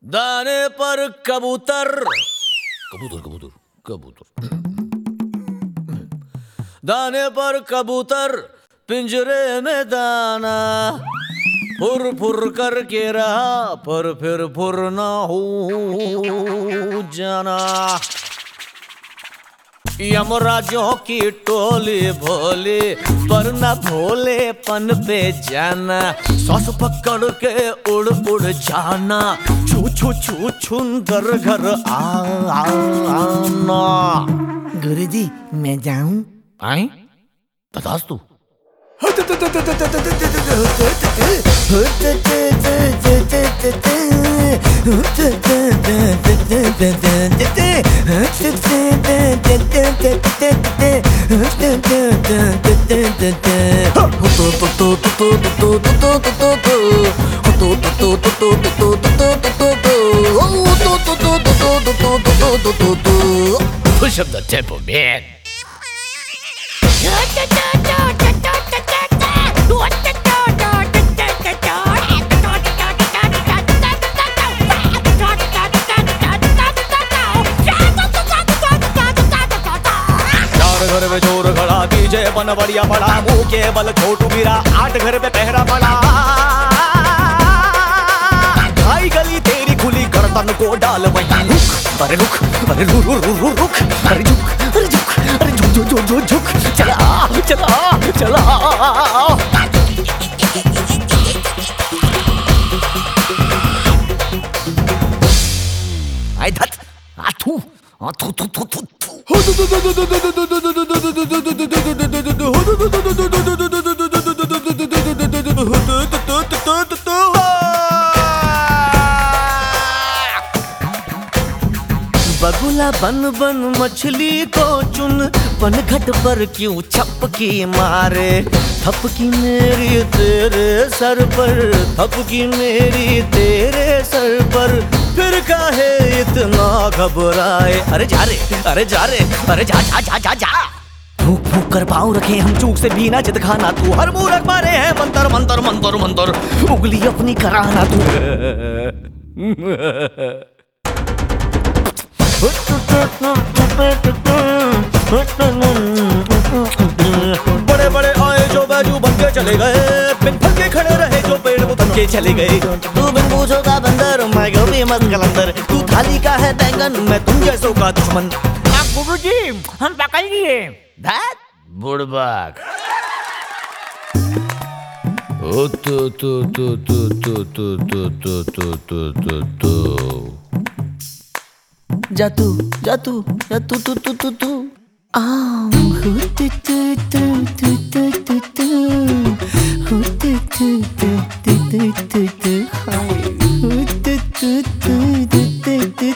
दाने पर कबूतर कबूतर कबूतर कबूतर दाने पर कबूतर पिंजरे में दाना फुर फुर करके रहा पर फिर फुर ना हो जाना। यमराजों की टोली भोली पर न भोलेपन पे जाना। सांस पकड़ के उड़ उड़ जाना छू छू छू छुंदर घर आना। गुरुजी मैं जाऊं? आई बतास तू push up the tempo, man. घर में चोर खड़ा डीजे बन बढ़िया पड़ा मुंह के बल छोटू गिरा 8 घर पे पहरा पड़ा। ढाई गली तेरी खुली गर्दन को डाल वहीं रुक अरे रुक अरे रुक रुक अरे झुक अरे झुक अरे झुक झुक झुक झुक झुक चला चला चला। आई धत आथू आथू थू थू थू बगुला बन बन मछली को चुन पनघट पर क्यों छपकी मारे। थपकी मेरी तेरे सर पर थपकी मेरी तेरे सर पर फिर काहे इतना घबराए। अरे जा रे अरे जा रे अरे जा जा जा जा जा। फूक फूक कर पाँव रखे हम चूक से भी ना जिद खाना तू हर मूरख मारे हैं मंतर मंतर मंतर मंतर उंगली अपनी कराना तू। बड़े बड़े आए जो बाजू बन के चले गए बिन फल के खड़े रहे जो पेड़ वो बन के चले गए। तू बिन पूछो का बंदर मैं गोभी मत कलंदर तू थाली का है बैंगन मैं तुम जैसों का दुश्मन। गुरुजी हम पकड़ लिए दैट बुड़बाक। ओ तो तो तो तो तो तो तो तो तो तो तो तो जातू जातू जातू तू तू तू तू तू तू तू तू तू तू तू तू तू तू तू तू तू हाय तू तू तू तू तू तू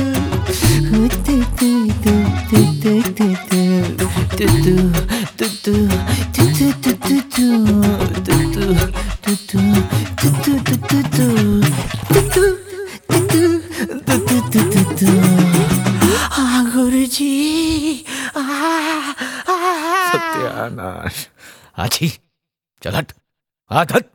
गुरुजी सत्यानाश आची चल हट हाथ हट।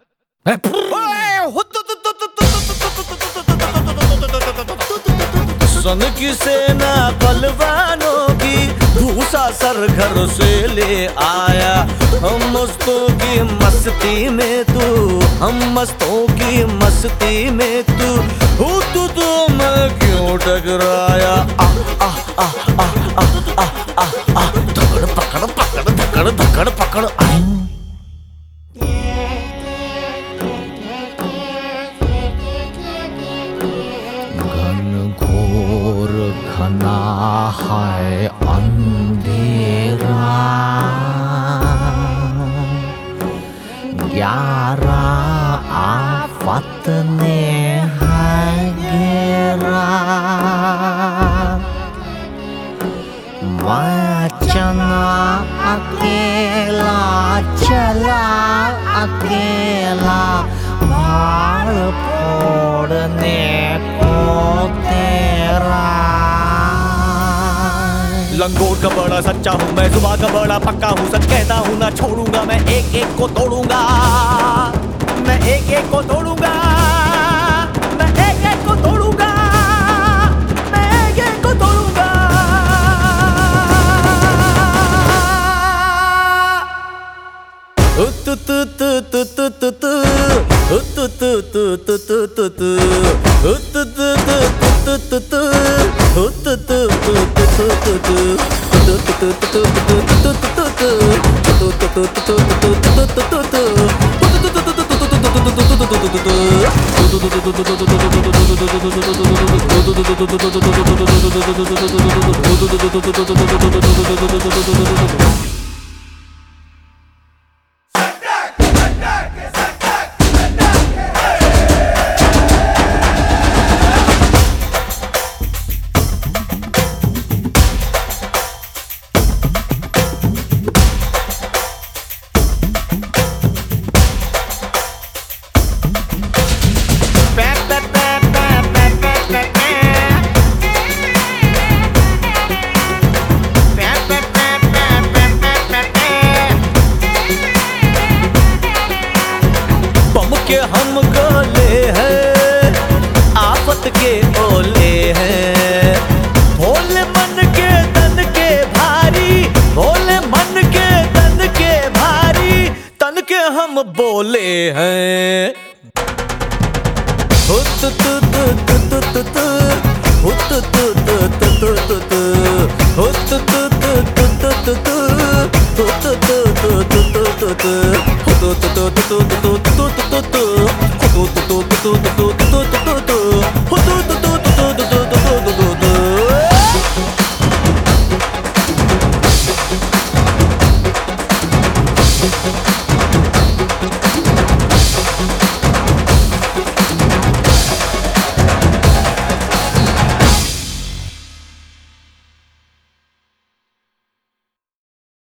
सन की सेना बलवानों की भूसा सर घर से ले आया। हम मस्तों की मस्ती में तू हम मस्तों की मस्ती में तू हो तो मैं क्यों टकराया। आ आ आ आ आ आ आ आ धकड़ पकड़ पकड़ धकड़ धकड़ पकड़ घोर घना है अंधेरा 11 आफत ने है घेरा। मैं चला अकेला चला अकेला भाड़ फोड़ने को तेरा। लंगोट का बड़ा सच्चा हूँ मैं जुबान का बड़ा पक्का हूँ सच कहता हूँ ना छोड़ूंगा मैं एक एक को तोड़ूंगा मैं एक एक को तोड़ूंगा मैं एक एक को तोड़ूंगा। के हम गोले हैं, आफत के ओले हैं, भोले मन के तन के भारी, भोले मन के तन के भारी, तन के हम बोले हैं। हो तु तु तु तु तु तु तु, हो तु तु तु तु तु तु तु, हो तु तु तु तु तु तु तु, हो तु तु तु तु तु तु तु।